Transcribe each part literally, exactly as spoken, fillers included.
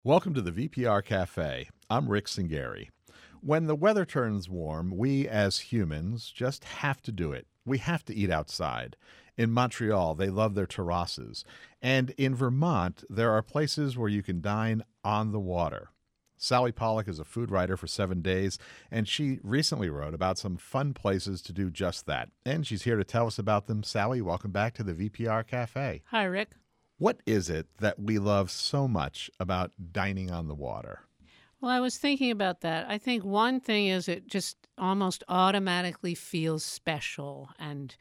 Welcome to the V P R Cafe. I'm Rick Singeri. When the weather turns warm, we as humans just have to do it. We have to eat outside. In Montreal, they love their terraces. And in Vermont, there are places where you can dine on the water. Sally Pollock is a food writer for Seven Days, and she recently wrote about some fun places to do just that. And she's here to tell us about them. Sally, welcome back to the V P R Cafe. Hi, Rick. What is it that we love so much about dining on the water? Well, I was thinking about that. I think one thing is it just almost automatically feels special and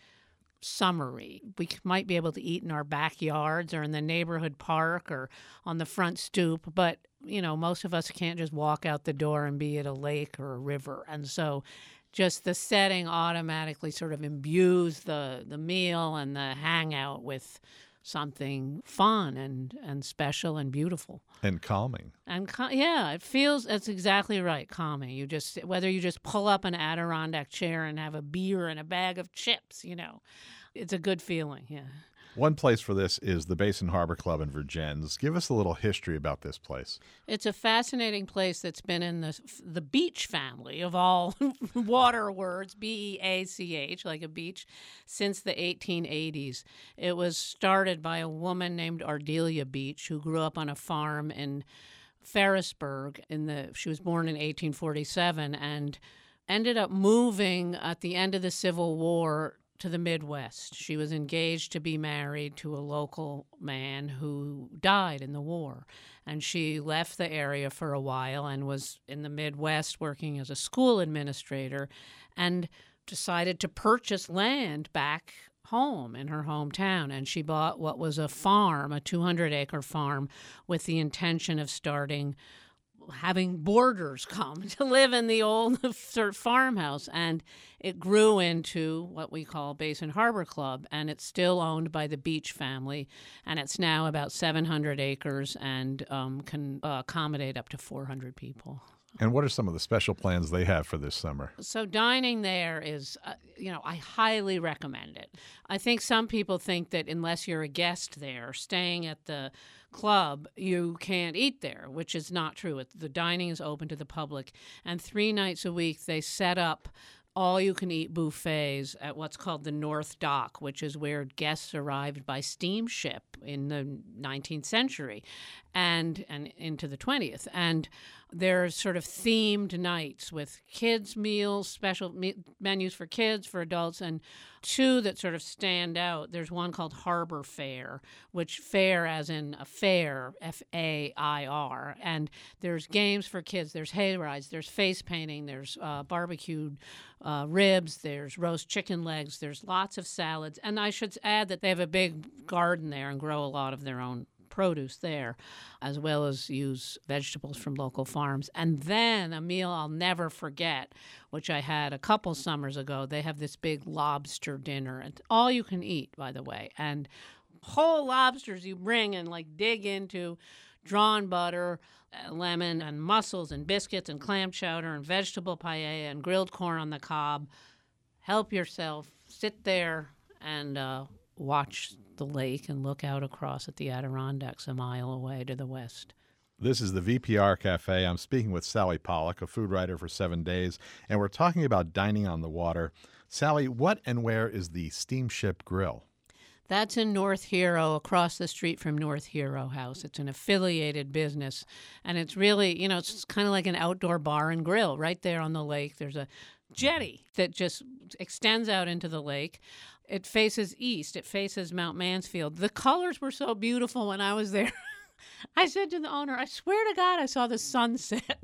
summery. We c- might be able to eat in our backyards or in the neighborhood park or on the front stoop, but you know, most of us can't just walk out the door and be at a lake or a river. And so just the setting automatically sort of imbues the the meal and the hangout with something fun and, and special and beautiful. And calming. And cal- yeah, it feels, that's exactly right, calming. You just, whether you just pull up an Adirondack chair and have a beer and a bag of chips, you know, it's a good feeling, yeah. One place for this is the Basin Harbor Club in Vergennes. Give us a little history about this place. It's a fascinating place that's been in the the beach family of all water words, B E A C H, like a beach, since the eighteen eighties. It was started by a woman named Ardelia Beach who grew up on a farm in Ferrisburgh. In the she was born in eighteen forty-seven and ended up moving at the end of the Civil War to the Midwest. She was engaged to be married to a local man who died in the war. And she left the area for a while and was in the Midwest working as a school administrator and decided to purchase land back home in her hometown. And she bought what was a farm, a two hundred acre farm, with the intention of starting having boarders come to live in the old sort of farmhouse. And it grew into what we call Basin Harbor Club, and it's still owned by the Beach family, and it's now about seven hundred acres and um, can uh, accommodate up to four hundred people. And what are some of the special plans they have for this summer? So dining there is, uh, you know, I highly recommend it. I think some people think that unless you're a guest there, staying at the club, you can't eat there, which is not true. It, the dining is open to the public, and three nights a week they set up all-you-can-eat buffets at what's called the North Dock, which is where guests arrived by steamship in the nineteenth century and and into the twentieth. And there's sort of themed nights with kids' meals, special me- menus for kids, for adults, and two that sort of stand out. There's one called Harbor Fair, which fair as in a fair, F A I R. And there's games for kids. There's hay rides. There's face painting. There's uh, barbecued uh, ribs. There's roast chicken legs. There's lots of salads. And I should add that they have a big garden there and grow a lot of their own produce there, as well as use vegetables from local farms. And then a meal I'll never forget, which I had a couple summers ago. They have this big lobster dinner, and all you can eat, by the way. And whole lobsters you bring and like dig into, drawn butter, uh, lemon, and mussels, and biscuits, and clam chowder, and vegetable paella, and grilled corn on the cob. Help yourself. Sit there and uh, watch the lake and look out across at the Adirondacks a mile away to the west. This is the V P R Cafe. I'm speaking with Sally Pollock, a food writer for Seven Days, and we're talking about dining on the water. Sally, what and where is the Steamship Grill? That's in North Hero, across the street from North Hero House. It's an affiliated business, and it's really, you know, it's kind of like an outdoor bar and grill right there on the lake. There's a jetty that just extends out into the lake. It faces east. It faces Mount Mansfield. The colors were so beautiful when I was there. I said to the owner, I swear to God, I saw the sunset.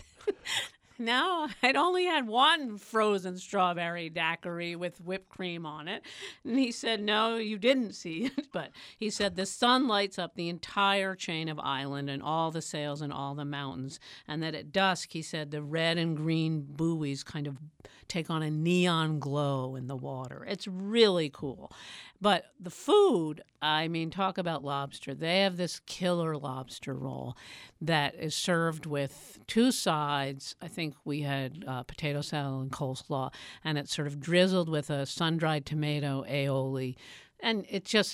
No, I'd only had one frozen strawberry daiquiri with whipped cream on it. And he said, no, you didn't see it. But he said the sun lights up the entire chain of island and all the sails and all the mountains. And that at dusk, he said, the red and green buoys kind of take on a neon glow in the water. It's really cool. But the food, I mean, talk about lobster. They have this killer lobster roll that is served with two sides. I think we had uh, potato salad and coleslaw, and it's sort of drizzled with a sun-dried tomato aioli. And it just,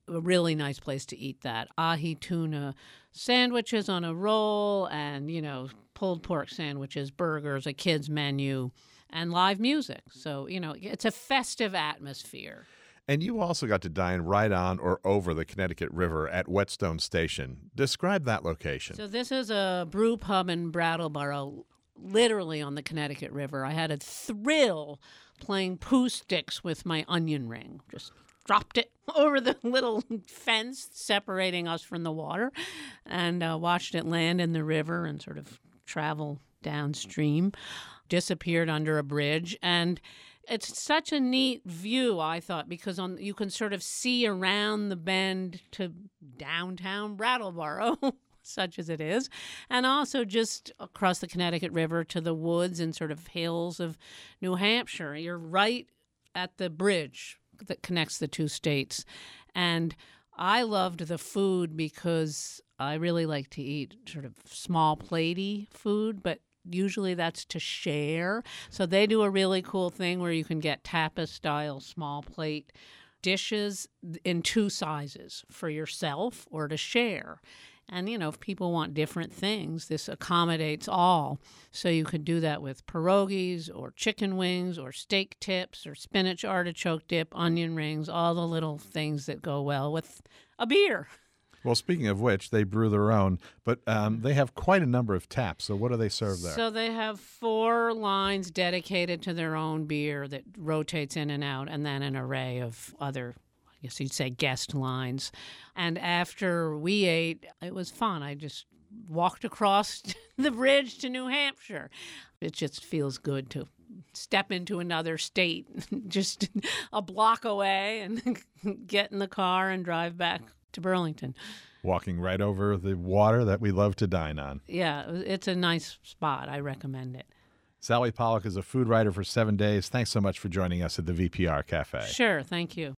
a really nice place to eat that. Ahi tuna sandwiches on a roll and, you know, pulled pork sandwiches, burgers, a kid's menu, and live music. So, you know, it's a festive atmosphere. And you also got to dine right on or over the Connecticut River at Whetstone Station. Describe that location. So this is a brew pub in Brattleboro, literally on the Connecticut River. I had a thrill playing poo sticks with my onion ring. Just dropped it over the little fence separating us from the water and uh, watched it land in the river and sort of travel downstream, disappeared under a bridge. And it's such a neat view, I thought, because on you can sort of see around the bend to downtown Brattleboro, such as it is, and also just across the Connecticut River to the woods and sort of hills of New Hampshire. You're right at the bridge that connects the two states. And I loved the food because I really like to eat sort of small platey food, but usually that's to share. So they do a really cool thing where you can get tapas-style small plate dishes in two sizes for yourself or to share. And, you know, if people want different things, this accommodates all. So you could do that with pierogies or chicken wings or steak tips or spinach artichoke dip, onion rings, all the little things that go well with a beer. Well, speaking of which, they brew their own, but um, they have quite a number of taps. So what do they serve there? So they have four lines dedicated to their own beer that rotates in and out, and then an array of other, I guess you'd say, guest lines. And after we ate, it was fun. I just walked across the bridge to New Hampshire. It just feels good to step into another state, just a block away, and get in the car and drive back to Burlington. Walking right over the water that we love to dine on. Yeah, it's a nice spot. I recommend it. Sally Pollock is a food writer for Seven Days. Thanks so much for joining us at the V P R Cafe. Sure, thank you.